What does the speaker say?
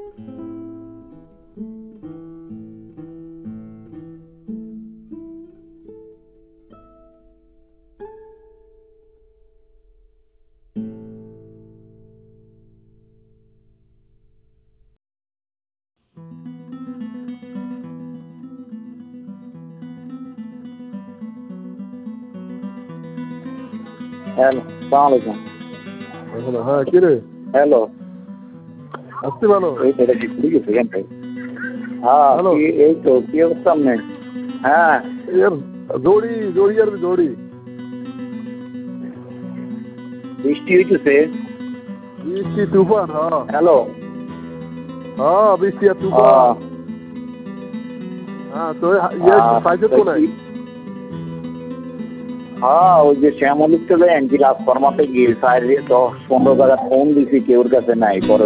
Hello, সালাম আলাইকুম। হ্যাঁ কি রে হ্যালো, আসতে ভালো এই তো এটা কি খুলে গেছে কেন ভাই? হ্যাঁ, হ্যালো। এই তো কি অবস্থা আপনার? হ্যাঁ, এর জড়ি জড়ি আর জড়ি বৃষ্টি হইতেছে। বৃষ্টি তুফান হ্যাঁ হ্যালো, হ্যাঁ বৃষ্টি আর তুফান হ্যাঁ তো পাইছে তো নাই হ্যাঁ ওই যে শ্যামলিক চলে এনজি রাজফর্মাতে গিয়ে 10-15 জায়গা ফোন দিছি, কেউর কাছে নাই। পরে